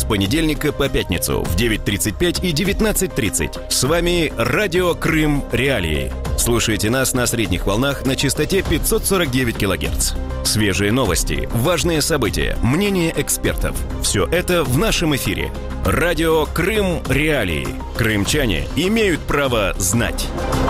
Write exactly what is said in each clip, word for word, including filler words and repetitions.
с понедельника по пятницу в девять тридцать пять и девятнадцать тридцать. С вами Радио Крым Реалии. Слушайте нас на средних волнах на частоте пятьсот сорок девять килогерц. Свежие новости, важные события, мнения экспертов. Все это в нашем эфире. Радио Крым Реалии. Крымчане имеют право знать.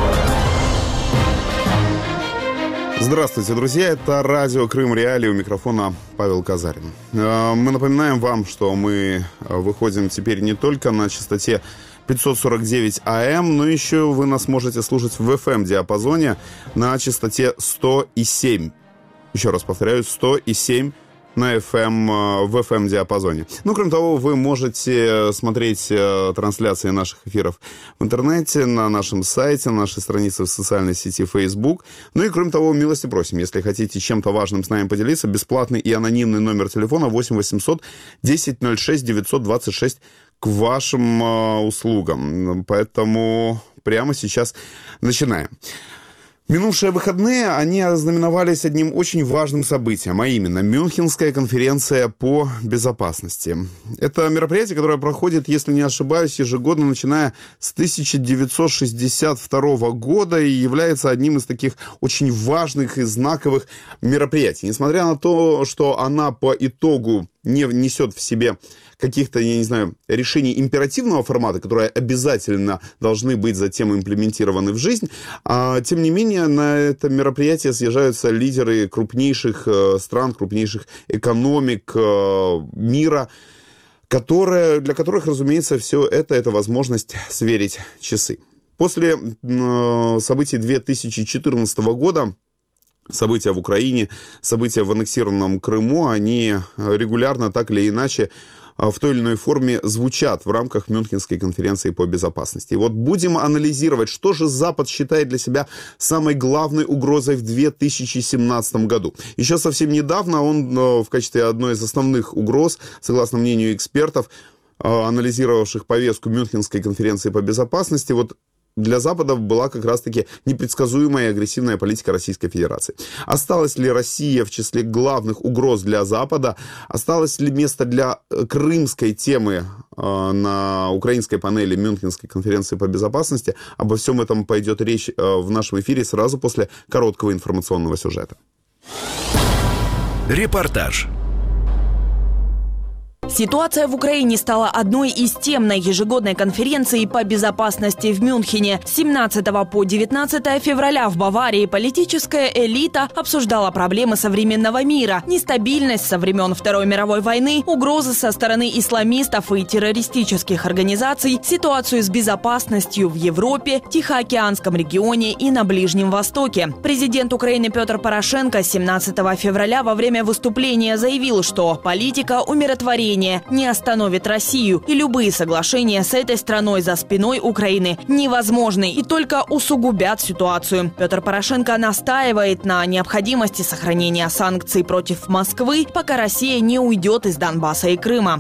Здравствуйте, друзья. Это радио Крым Реалии. У микрофона Павел Казарин. Мы напоминаем вам, что мы выходим теперь не только на частоте пятьсот сорок девять АМ, но еще вы нас можете слушать в эф эм-диапазоне на частоте сто и семь. Еще раз повторяю, сто и семь на эф эм, в эф эм-диапазоне. Ну, кроме того, вы можете смотреть трансляции наших эфиров в интернете, на нашем сайте, на нашей странице в социальной сети Facebook. Ну и, кроме того, милости просим, если хотите чем-то важным с нами поделиться, бесплатный и анонимный номер телефона восемь восемьсот десять ноль шесть девятьсот двадцать шесть к вашим э, услугам. Поэтому прямо сейчас начинаем. Минувшие выходные, они ознаменовались одним очень важным событием, а именно Мюнхенская конференция по безопасности. Это мероприятие, которое проходит, если не ошибаюсь, ежегодно, начиная с тысяча девятьсот шестьдесят второго года и является одним из таких очень важных и знаковых мероприятий. Несмотря на то, что она по итогу не несет в себе каких-то, я не знаю, решений императивного формата, которые обязательно должны быть затем имплементированы в жизнь, а, тем не менее на это мероприятие съезжаются лидеры крупнейших э, стран, крупнейших экономик э, мира, которые, для которых, разумеется, все это, это возможность сверить часы. После э, событий две тысячи четырнадцатого года, события в Украине, события в аннексированном Крыму, они регулярно, так или иначе, в той или иной форме звучат в рамках Мюнхенской конференции по безопасности. И вот будем анализировать, что же Запад считает для себя самой главной угрозой в две тысячи семнадцатом году. Еще совсем недавно он в качестве одной из основных угроз, согласно мнению экспертов, анализировавших повестку Мюнхенской конференции по безопасности, вот для Запада была как раз-таки непредсказуемая и агрессивная политика Российской Федерации. Осталась ли Россия в числе главных угроз для Запада? Осталось ли место для крымской темы э, на украинской панели Мюнхенской конференции по безопасности? Обо всем этом пойдет речь э, в нашем эфире сразу после короткого информационного сюжета. Репортаж. Ситуация в Украине стала одной из тем на ежегодной конференции по безопасности в Мюнхене. С семнадцатого по девятнадцатое февраля в Баварии политическая элита обсуждала проблемы современного мира, нестабильность со времен Второй мировой войны, угрозы со стороны исламистов и террористических организаций, ситуацию с безопасностью в Европе, Тихоокеанском регионе и на Ближнем Востоке. Президент Украины Петр Порошенко семнадцатого февраля во время выступления заявил, что политика умиротворения не остановит Россию, и любые соглашения с этой страной за спиной Украины невозможны и только усугубят ситуацию. Петр Порошенко настаивает на необходимости сохранения санкций против Москвы, пока Россия не уйдет из Донбасса и Крыма.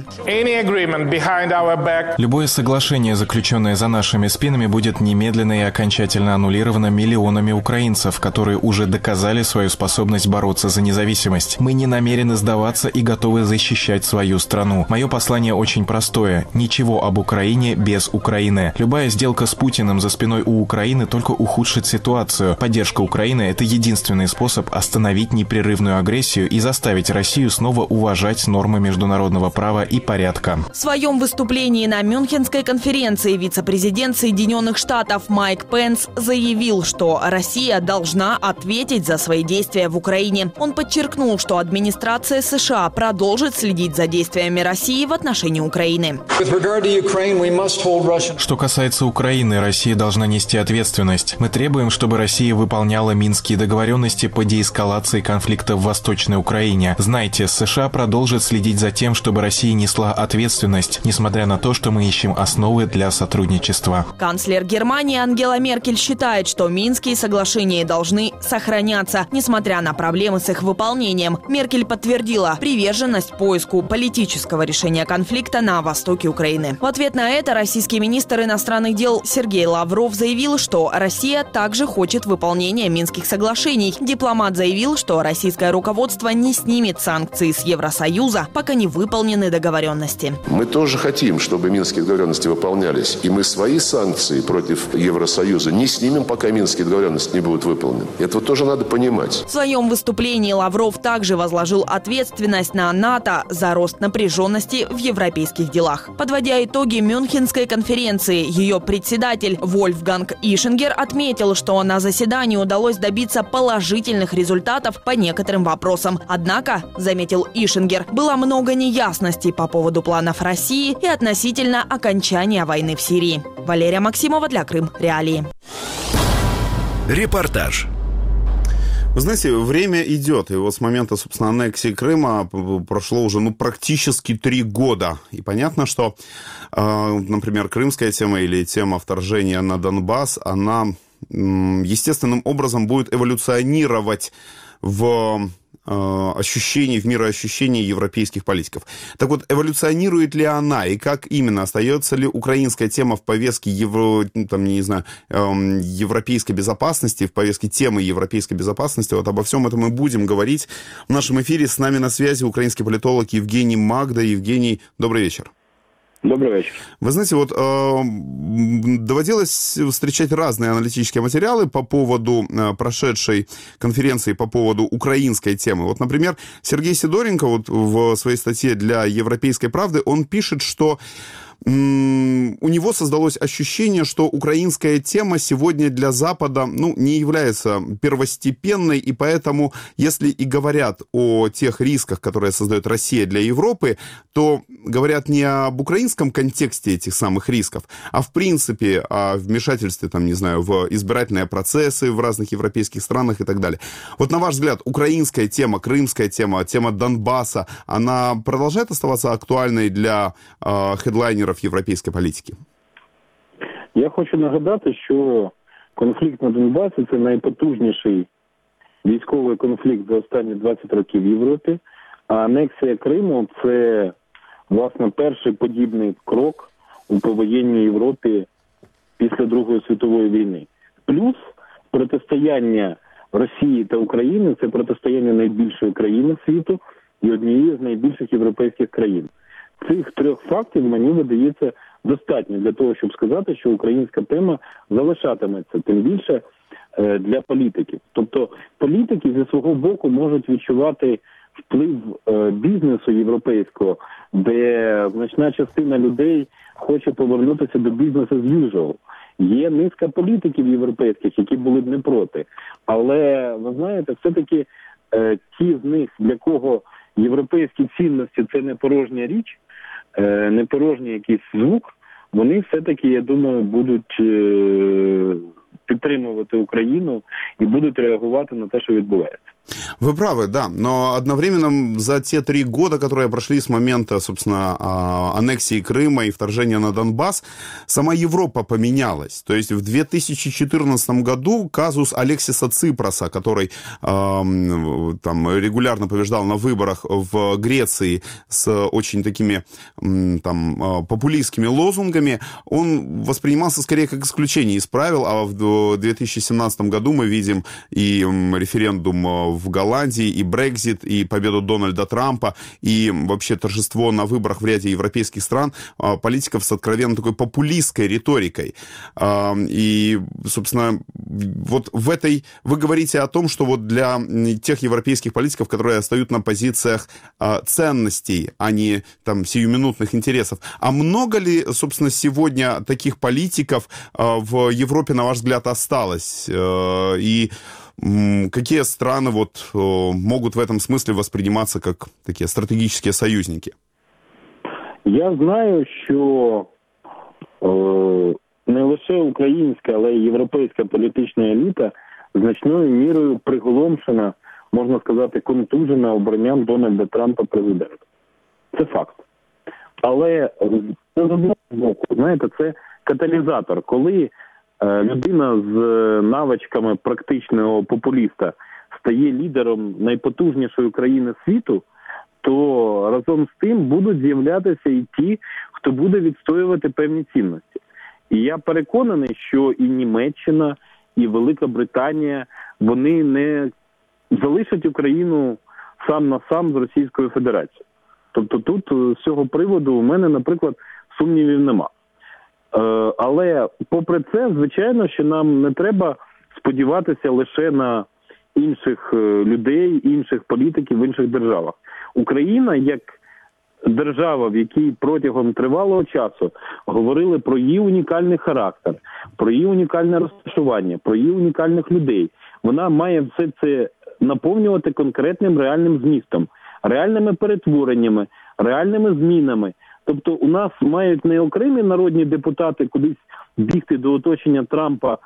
Любое соглашение, заключенное за нашими спинами, будет немедленно и окончательно аннулировано миллионами украинцев, которые уже доказали свою способность бороться за независимость. Мы не намерены сдаваться и готовы защищать свою страну. Мое послание очень простое. Ничего об Украине без Украины. Любая сделка с Путиным за спиной у Украины только ухудшит ситуацию. Поддержка Украины – это единственный способ остановить непрерывную агрессию и заставить Россию снова уважать нормы международного права и порядка. В своем выступлении на Мюнхенской конференции вице-президент Соединенных Штатов Майк Пенс заявил, что Россия должна ответить за свои действия в Украине. Он подчеркнул, что администрация США продолжит следить за действиями России в отношении Украины. Что касается Украины, Россия должна нести ответственность. Мы требуем, чтобы Россия выполняла минские договоренности по деэскалации конфликта в Восточной Украине. Знайте, США продолжат следить за тем, чтобы Россия несла ответственность, несмотря на то, что мы ищем основы для сотрудничества. Канцлер Германии Ангела Меркель считает, что Минские соглашения должны сохраняться, несмотря на проблемы с их выполнением. Меркель подтвердила приверженность поиску политического мирского решения конфликта на востоке Украины. В ответ на это российский министр иностранных дел Сергей Лавров заявил, что Россия также хочет выполнения Минских соглашений. Дипломат заявил, что российское руководство не снимет санкции с Евросоюза, пока не выполнены договоренности. Мы тоже хотим, чтобы Минские договоренности выполнялись. И мы свои санкции против Евросоюза не снимем, пока Минские договоренности не будут выполнены. Это вот тоже надо понимать. В своем выступлении Лавров также возложил ответственность на НАТО за рост напряженности в европейских делах. Подводя итоги Мюнхенской конференции, ее председатель Вольфганг Ишингер отметил, что на заседании удалось добиться положительных результатов по некоторым вопросам. Однако, заметил Ишингер, было много неясностей по поводу планов России и относительно окончания войны в Сирии. Валерия Максимова для Крым Реалии. Репортаж. Вы знаете, время идет, и вот с момента, собственно, аннексии Крыма прошло уже, ну, практически три года. И понятно, что, э, например, крымская тема или тема вторжения на Донбасс, она э, естественным образом будет эволюционировать в ощущений, в мироощущении европейских политиков. Так вот, эволюционирует ли она, и как именно? Остается ли украинская тема в повестке евро, там, не знаю, европейской безопасности, в повестке темы европейской безопасности? Вот обо всем этом мы будем говорить в нашем эфире. С нами на связи украинский политолог Евгений Магда. Евгений, добрый вечер. Добрый вечер. Вы знаете, вот э, доводилось встречать разные аналитические материалы по поводу э, прошедшей конференции, по поводу украинской темы. Вот, например, Сергей Сидоренко вот в своей статье для «Европейской правды» он пишет, что м- у него создалось ощущение, что украинская тема сегодня для Запада, ну, не является первостепенной, и поэтому, если и говорят о тех рисках, которые создает Россия для Европы, то говорят не об украинском контексте этих самых рисков, а в принципе о вмешательстве, там, не знаю, в избирательные процессы в разных европейских странах и так далее. Вот на ваш взгляд, украинская тема, крымская тема, тема Донбасса, она продолжает оставаться актуальной для э, хедлайнеров європейської політики? Я хочу нагадати, що конфлікт на Донбасі – це найпотужніший військовий конфлікт за останні двадцять років в Європі, а анексія Криму – це, власне, перший подібний крок у повоєнній Європі після Другої світової війни. Плюс протистояння Росії та України – це протистояння найбільшої країни світу і однієї з найбільших європейських країн. Цих трьох фактів, мені видається, достатньо для того, щоб сказати, що українська тема залишатиметься, тим більше для політиків. Тобто політики зі свого боку можуть відчувати вплив бізнесу європейського, де значна частина людей хоче повернутися до бізнесу as usual. Є низка політиків європейських, які були б не проти. Але, ви знаєте, все-таки ті з них, для кого європейські цінності – це не порожня річ, не порожній якийсь звук, вони все-таки, я думаю, будуть підтримувати Україну и будут реагировать на то, что відбувається. Вы правы, да, но одновременно за те три года, которые прошли с момента, собственно, аннексии Крыма и вторжения на Донбасс, сама Европа поменялась. То есть в две тысячи четырнадцатом году казус Алексиса Ципроса, который э, там регулярно побеждал на выборах в Греции с очень такими э, там популистскими лозунгами, он воспринимался скорее как исключение из правил, а в две тысячи семнадцатом году мы видим и референдум в Голландии, и Брексит, и победу Дональда Трампа, и вообще торжество на выборах в ряде европейских стран политиков с откровенно такой популистской риторикой. И, собственно, вот в этой... Вы говорите о том, что вот для тех европейских политиков, которые остаются на позициях ценностей, а не там сиюминутных интересов. А много ли, собственно, сегодня таких политиков в Европе, на ваш взгляд, осталось? И какие страны вот могут в этом смысле восприниматься как такие стратегические союзники? Я знаю, що е, не лише українська, але й європейська політична еліта значною мірою приголомшена, можна сказати, контужена обранням Дональда Трампа президентом. Це факт. Але з одного боку, знаєте, це каталізатор, коли людина з навичками практичного популіста стає лідером найпотужнішої країни світу, то разом з тим будуть з'являтися і ті, хто буде відстоювати певні цінності. І я переконаний, що і Німеччина, і Велика Британія, вони не залишать Україну сам на сам з Російською Федерацією. Тобто тут з цього приводу у мене, наприклад, сумнівів нема. Е, але попри це, звичайно, що нам не треба сподіватися лише на інших людей, інших політиків в інших державах. Україна, як держава, в якій протягом тривалого часу говорили про її унікальний характер, про її унікальне розташування, про її унікальних людей, вона має все це наповнювати конкретним реальним змістом, реальними перетвореннями, реальними змінами. Тобто у нас мають не окремі народні депутати кудись бігти до оточення Трампа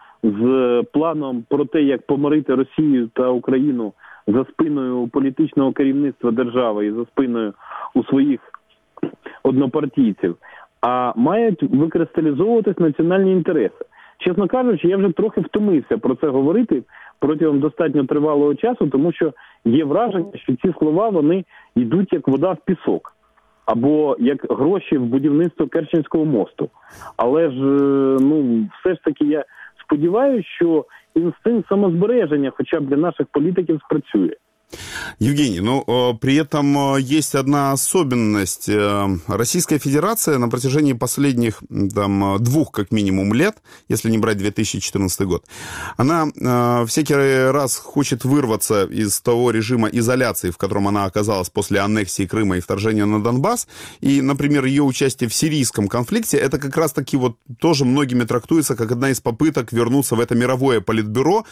з планом про те, як помирити Росію та Україну за спиною політичного керівництва держави і за спиною у своїх однопартійців, а мають викристалізовуватись національні інтереси. Чесно кажучи, я вже трохи втомився про це говорити протягом достатньо тривалого часу, тому що є враження, що ці слова, вони йдуть як вода в пісок. Або як гроші в будівництво Керченського мосту. Але ж, ну, все ж таки я сподіваюся, що інстинкт самозбереження хоча б для наших політиків спрацює. Евгений, ну, при этом есть одна особенность. Российская Федерация на протяжении последних там, двух, как минимум, лет, если не брать две тысячи четырнадцатый год, она э, всякий раз хочет вырваться из того режима изоляции, в котором она оказалась после аннексии Крыма и вторжения на Донбасс. И, например, ее участие в сирийском конфликте, это как раз-таки вот тоже многими трактуется как одна из попыток вернуться в это мировое политбюро,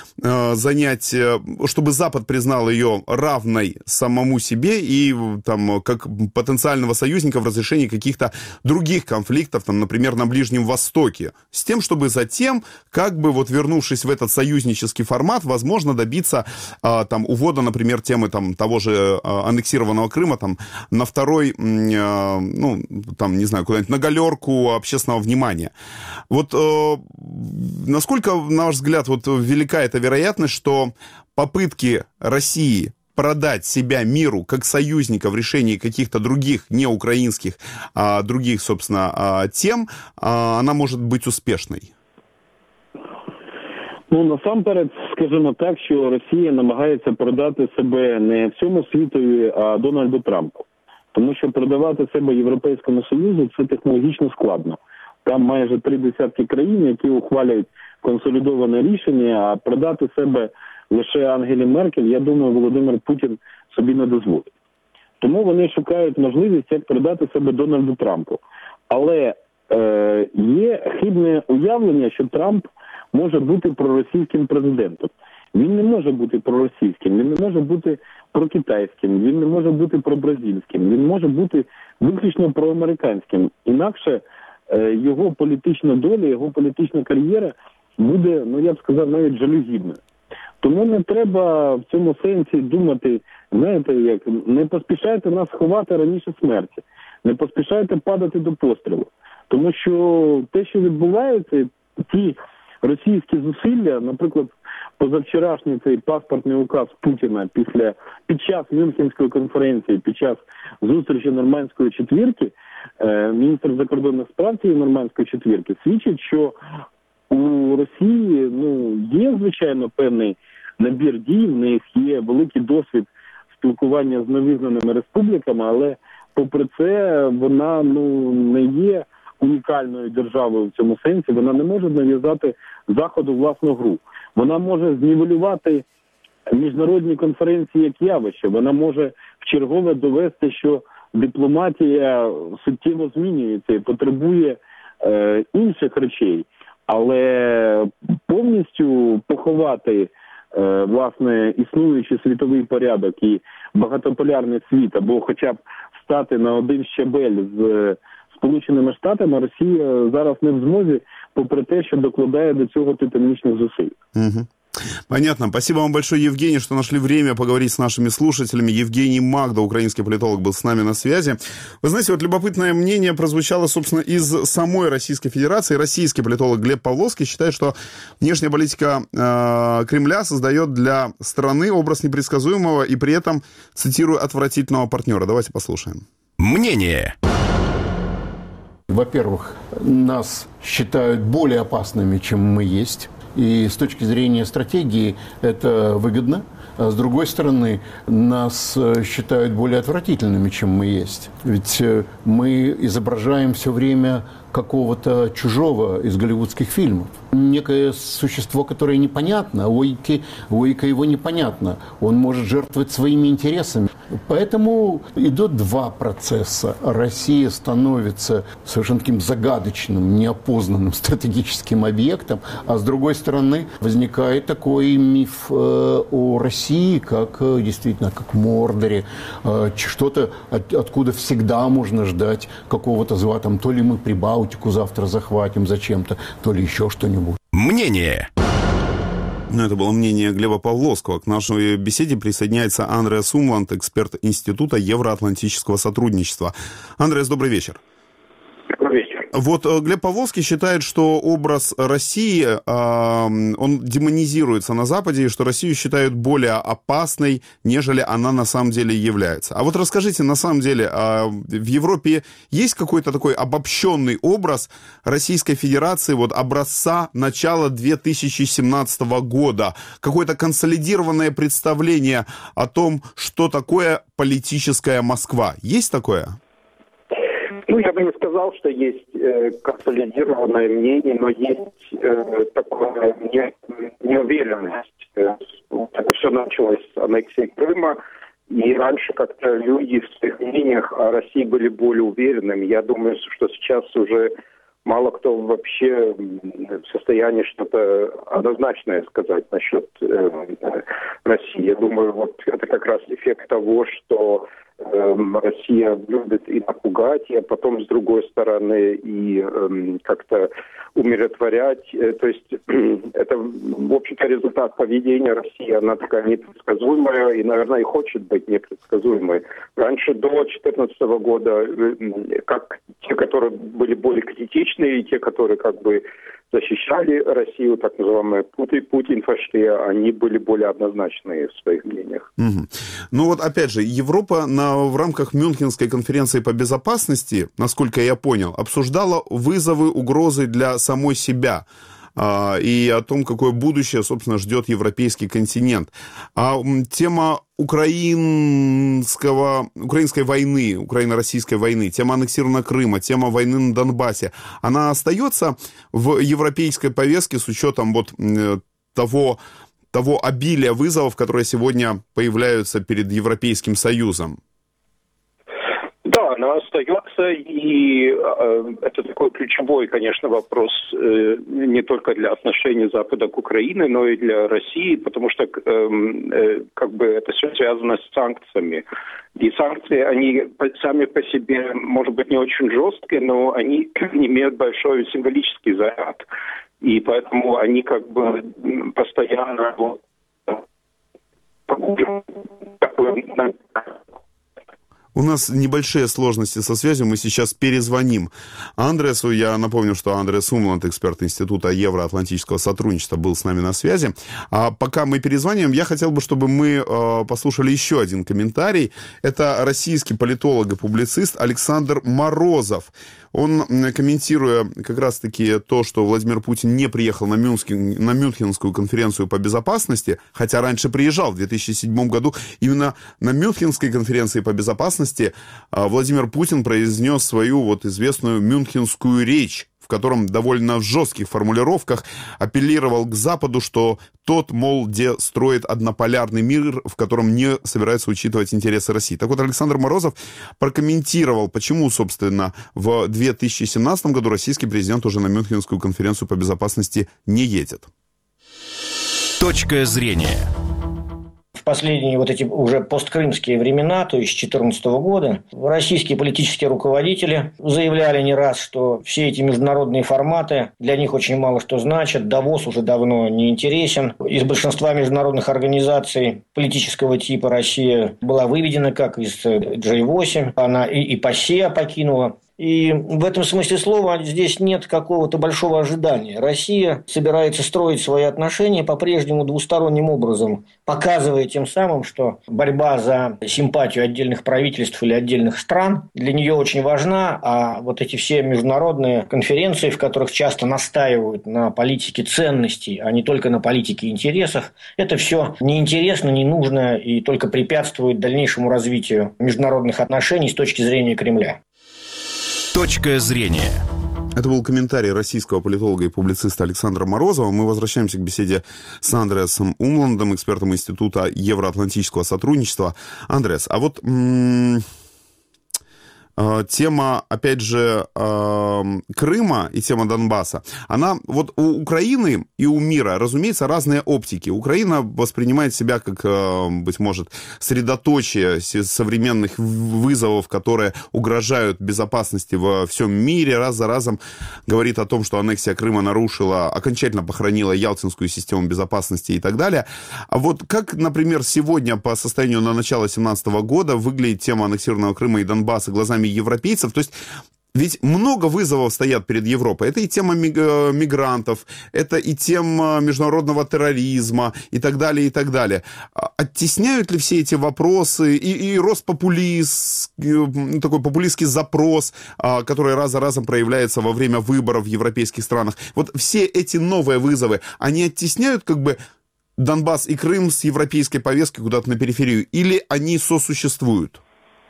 э, занять, чтобы Запад признал ее равной самому себе и там как потенциального союзника в разрешении каких-то других конфликтов, там, например, на Ближнем Востоке, с тем, чтобы затем, как бы вот вернувшись в этот союзнический формат, возможно добиться а, там увода, например, темы там того же а, аннексированного Крыма там на второй, а, ну там не знаю, куда-нибудь на галерку общественного внимания. Вот а, насколько, на ваш взгляд, вот велика эта вероятность, что попытки России продать себя миру как союзника в решении каких-то других, не украинских, а других, собственно, тем, она может быть успешной? Ну, насамперед, скажімо так, що Росія намагається продати себе не всьому світові, а Дональду Трампу. Тому що продавати себе Європейському Союзу – це технологічно складно. Там майже три десятки країн, які ухвалюють консолідоване рішення, а продати себе лише Ангелі Меркель, я думаю, Володимир Путін собі не дозволить. Тому вони шукають можливість, як продати себе Дональду Трампу. Але е, є хибне уявлення, що Трамп може бути проросійським президентом. Він не може бути проросійським, він не може бути прокитайським, він не може бути пробразильським, він може бути виключно проамериканським. Інакше е, його політична доля, його політична кар'єра буде, ну я б сказав, навіть жалюгідною. Тому не треба в цьому сенсі думати, знаєте, як не поспішайте нас ховати раніше смерті, не поспішайте падати до пострілу. Тому що те, що відбувається, ті російські зусилля, наприклад, позавчорашній цей паспортний указ Путіна після, під час Мюнхенської конференції, під час зустрічі Нормандської четвірки, е, міністр закордонних справ цієї Нормандської четвірки свідчить, що у Росії, ну, є, звичайно, певний набір дій, в них є великий досвід спілкування з невизнаними республіками, але попри це вона, ну, не є унікальною державою в цьому сенсі, вона не може нав'язати Заходу власну гру. Вона може знівелювати міжнародні конференції як явище, вона може вчергове довести, що дипломатія суттєво змінюється і потребує е, інших речей. Але повністю поховати, е, власне, існуючий світовий порядок і багатополярний світ, або хоча б стати на один щабель з Сполученими Штатами, Росія зараз не в змозі, попри те, що докладає до цього титанічних зусиль. Угу. Понятно. Спасибо вам большое, Евгений, что нашли время поговорить с нашими слушателями. Евгений Магда, украинский политолог, был с нами на связи. Вы знаете, вот любопытное мнение прозвучало, собственно, из самой Российской Федерации. Российский политолог Глеб Павловский считает, что внешняя политика э, Кремля создает для страны образ непредсказуемого и при этом, цитирую, отвратительного партнера. Давайте послушаем. Мнение. Во-первых, нас считают более опасными, чем мы есть. И с точки зрения стратегии это выгодно. А с другой стороны, нас считают более отвратительными, чем мы есть. Ведь мы изображаем все время какого-то чужого из голливудских фильмов. Некое существо, которое непонятно, логика, логика его непонятна. Он может жертвовать своими интересами. Поэтому идут два процесса. Россия становится совершенно таким загадочным, неопознанным стратегическим объектом, а с другой стороны возникает такой миф э, о России, как э, действительно, как в Мордоре, э, что-то, от, откуда всегда можно ждать какого-то зла, там, то ли мы Прибалтику завтра захватим зачем-то, то ли еще что-нибудь. Мнение. Ну, это было мнение Глеба Павловского. К нашей беседе присоединяется Андреас Умланд, эксперт Института евроатлантического сотрудничества. Андреас, добрый вечер. Добрый вечер. Вот Глеб Павловский считает, что образ России, э, он демонизируется на Западе, и что Россию считают более опасной, нежели она на самом деле является. А вот расскажите, на самом деле, э, в Европе есть какой-то такой обобщенный образ Российской Федерации, вот образца начала две тысячи семнадцатого года, какое-то консолидированное представление о том, что такое политическая Москва? Есть такое? Ну, я бы не сказал, что есть э, консолидированное мнение, но есть э, такая не, неуверенность. Э, это все началось с аннексии Крыма, и раньше как-то люди в своих мнениях о России были более уверенными. Я думаю, что сейчас уже мало кто вообще в состоянии что-то однозначное сказать насчет э, России. Я думаю, вот это как раз эффект того, что Россия любит и напугать, а потом, с другой стороны, и э, как-то умиротворять. То есть это, в общем-то, результат поведения России. Она такая непредсказуемая и, наверное, и хочет быть непредсказуемой. Раньше, до две тысячи четырнадцатого года, как те, которые были более критичные, и те, которые как бы защищали Россию, так называемые Путин-фашисты, они были более однозначные в своих мнениях. Угу. Ну вот, опять же, Европа на, в рамках Мюнхенской конференции по безопасности, насколько я понял, обсуждала вызовы, угрозы для самой себя а, и о том, какое будущее, собственно, ждет европейский континент. А тема украинского, украинской войны, украино-российской войны, тема аннексирования Крыма, тема войны на Донбассе, она остается в европейской повестке с учетом вот того, того обилия вызовов, которые сегодня появляются перед Европейским Союзом? Да, она остается, и э, это такой ключевой, конечно, вопрос э, не только для отношений Запада к Украине, но и для России, потому что э, э, как бы это все связано с санкциями. И санкции, они сами по себе, может быть, не очень жесткие, но они имеют большой символический заряд. И поэтому они как бы постоянно... У нас небольшие сложности со связью, мы сейчас перезвоним Андреасу. Я напомню, что Андреас Умланд, эксперт Института евроатлантического сотрудничества, был с нами на связи. А пока мы перезваниваем, я хотел бы, чтобы мы э, послушали еще один комментарий. Это российский политолог и публицист Александр Морозов. Он, комментируя как раз-таки то, что Владимир Путин не приехал на, Мюнхен, на Мюнхенскую конференцию по безопасности, хотя раньше приезжал в две тысячи седьмом году, именно на Мюнхенской конференции по безопасности Владимир Путин произнес свою вот известную мюнхенскую речь, в котором довольно в жестких формулировках апеллировал к Западу, что тот, мол, где строит однополярный мир, в котором не собирается учитывать интересы России. Так вот, Александр Морозов прокомментировал, почему, собственно, в две тысячи семнадцатом году российский президент уже на Мюнхенскую конференцию по безопасности не едет. Точка зрения. в последние вот эти уже посткрымские времена, то есть с две тысячи четырнадцатого года, российские политические руководители заявляли не раз, что все эти международные форматы для них очень мало что значат. Давос уже давно не интересен. Из большинства международных организаций политического типа Россия была выведена как из джей восемь. Она и, и ПАСЕ покинула. И в этом смысле слова здесь нет какого-то большого ожидания. Россия собирается строить свои отношения по-прежнему двусторонним образом, показывая тем самым, что борьба за симпатию отдельных правительств или отдельных стран для нее очень важна, а вот эти все международные конференции, в которых часто настаивают на политике ценностей, а не только на политике интересов, это все неинтересно, не нужно и только препятствует дальнейшему развитию международных отношений с точки зрения Кремля. Точка зрения. Это был комментарий российского политолога и публициста Александра Морозова. Мы возвращаемся к беседе с Андреасом Умландом, экспертом Института евроатлантического сотрудничества. Андреас, а вот м- тема, опять же, Крыма и тема Донбасса, она вот у Украины и у мира, разумеется, разные оптики. Украина воспринимает себя как, быть может, средоточие современных вызовов, которые угрожают безопасности во всем мире. Раз за разом говорит о том, что аннексия Крыма нарушила, окончательно похоронила Ялтинскую систему безопасности и так далее. А вот как, например, сегодня по состоянию на начало две тысячи семнадцатого года выглядит тема аннексированного Крыма и Донбасса глазами европейцев? То есть ведь много вызовов стоят перед Европой. Это и тема мигрантов, это и тема международного терроризма и так далее, и так далее. Оттесняют ли все эти вопросы и, и рост популизм, такой популистский запрос, который раз за разом проявляется во время выборов в европейских странах? Вот все эти новые вызовы, они оттесняют как бы Донбасс и Крым с европейской повестки куда-то на периферию, или они сосуществуют?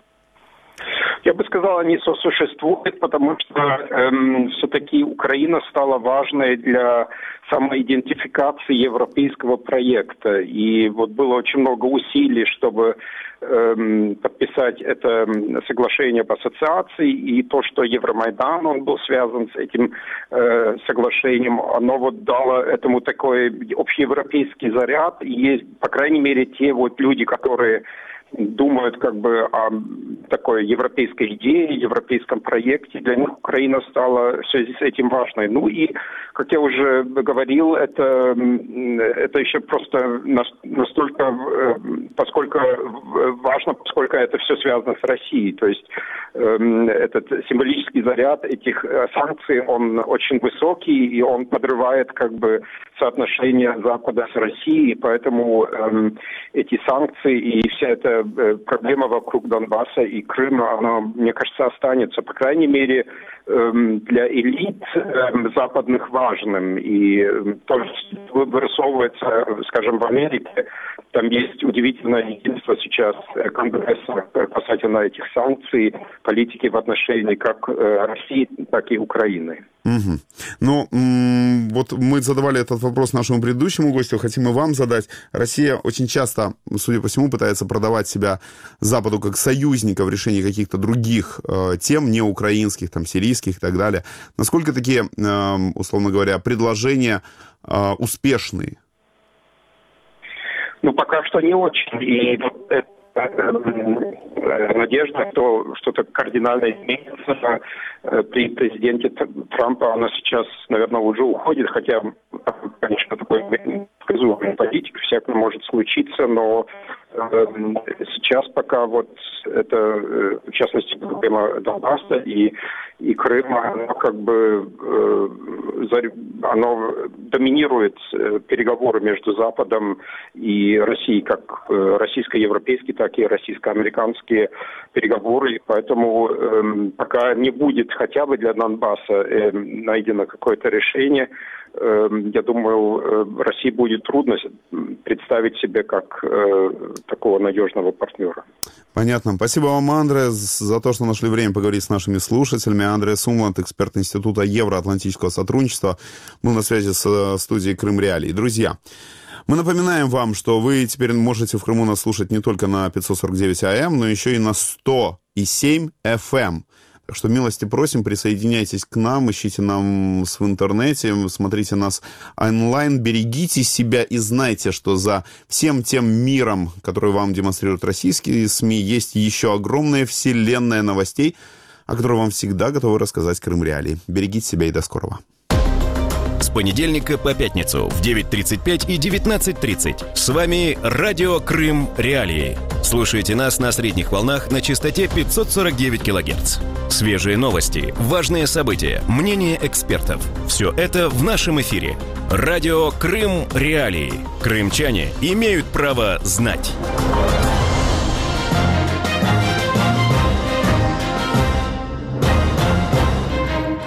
Я бы сказал, они сосуществуют, потому что эм, все-таки Украина стала важной для самоидентификации европейского проекта. И вот было очень много усилий, чтобы эм, подписать это соглашение об ассоциации. И то, что Евромайдан, он был связан с этим э, соглашением, оно вот дало этому такой общеевропейский заряд. И есть, по крайней мере, те вот люди, которые думают как бы о такой европейской идее, европейском проекте. Для них Украина стала в связи с этим важной. Ну и, как я уже говорил, это, это еще просто настолько, поскольку важно, поскольку это все связано с Россией. То есть этот символический заряд этих санкций, он очень высокий, и он подрывает как бы соотношение Запада с Россией. Поэтому эти санкции и вся эта проблема вокруг Донбасса и Крыма, она, мне кажется, останется, по крайней мере, для элит западных важным. И то, что вырисовывается, скажем, в Америке, там есть удивительное единство сейчас Конгресса касательно этих санкций, политики в отношении как России, так и Украины. Угу. Ну, вот мы задавали этот вопрос нашему предыдущему гостю, хотим и вам задать. Россия очень часто, судя по всему, пытается продавать себя Западу как союзника в решении каких-то других э, тем, не украинских, там, сирийских и так далее. Насколько такие, э, условно говоря, предложения э, успешные? Ну, пока что не очень. И вот это надежда, что что-то кардинально изменится при президенте Трампа, она сейчас, наверное, уже уходит, хотя, конечно, такой предсказуемый политик, всякое может случиться, но э, сейчас пока вот это, в частности, проблема Донбасса и, и Крыма, оно как бы э, оно доминирует переговоры между Западом и Россией, как российско-европейские, так и российско-американские переговоры, и поэтому э, пока не будет хотя бы для Донбасса э, найдено какое-то решение, э, я думаю, э, России будет трудно представить себе как э, такого надежного партнера. Понятно. Спасибо вам, Андреас, за то, что нашли время поговорить с нашими слушателями. Андреас Умланд, эксперт Института евроатлантического сотрудничества, был на связи с студией Крым Реалии. Друзья, мы напоминаем вам, что вы теперь можете в Крыму нас слушать не только на пятьсот сорок девять эй эм, но еще и на сто семь эф эм. Так что милости просим, присоединяйтесь к нам, ищите нас в интернете, смотрите нас онлайн, берегите себя и знайте, что за всем тем миром, который вам демонстрируют российские СМИ, есть еще огромная вселенная новостей, о которой вам всегда готовы рассказать Крым Реалии. Берегите себя и до скорого. С понедельника по пятницу в девять тридцать пять и девятнадцать тридцать. С вами Радио Крым Реалии. Слушайте нас на средних волнах на частоте пятьсот сорок девять килогерц. Свежие новости, важные события, мнения экспертов. Все это в нашем эфире. Радио Крым Реалии. Крымчане имеют право знать.